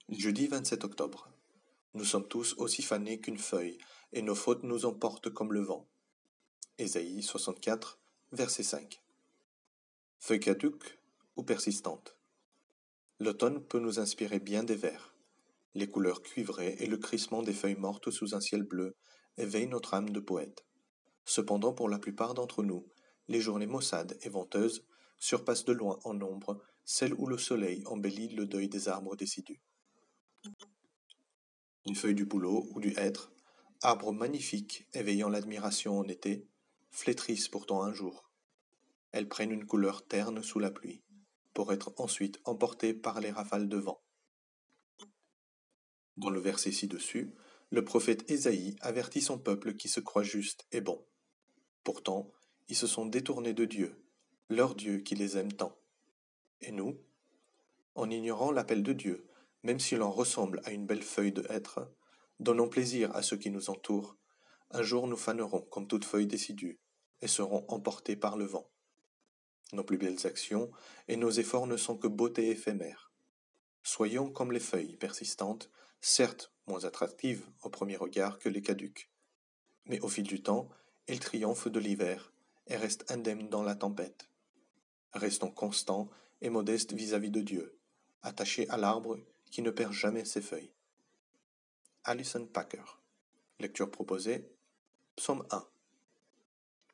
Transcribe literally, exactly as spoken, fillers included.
Jeudi vingt-sept octobre. Nous sommes tous aussi fanés qu'une feuille, et nos fautes nous emportent comme le vent. Ésaïe soixante-quatre, verset cinq. Feuille caduque ou persistante. L'automne peut nous inspirer bien des vers. Les couleurs cuivrées et le crissement des feuilles mortes sous un ciel bleu éveillent notre âme de poète. Cependant, pour la plupart d'entre nous, les journées maussades et venteuses surpassent de loin en nombre celles où le soleil embellit le deuil des arbres décidus. Les feuilles du bouleau ou du hêtre, arbres magnifiques éveillant l'admiration en été, flétrissent pourtant un jour. Elles prennent une couleur terne sous la pluie, pour être ensuite emportées par les rafales de vent. Dans le verset ci-dessus, le prophète Ésaïe avertit son peuple qui se croit juste et bon. Pourtant, ils se sont détournés de Dieu, leur Dieu qui les aime tant. Et nous, en ignorant l'appel de Dieu, même s'il en ressemble à une belle feuille de hêtre, donnons plaisir à ceux qui nous entourent, un jour nous fanerons comme toute feuille décidue, et serons emportés par le vent. Nos plus belles actions et nos efforts ne sont que beauté éphémère. Soyons comme les feuilles persistantes, certes moins attractives au premier regard que les caduques, mais au fil du temps, elles triomphent de l'hiver et restent indemnes dans la tempête. Restons constants et modestes vis-à-vis de Dieu, attachés à l'arbre qui ne perd jamais ses feuilles. Alison Packer. Lecture proposée, Psaume un.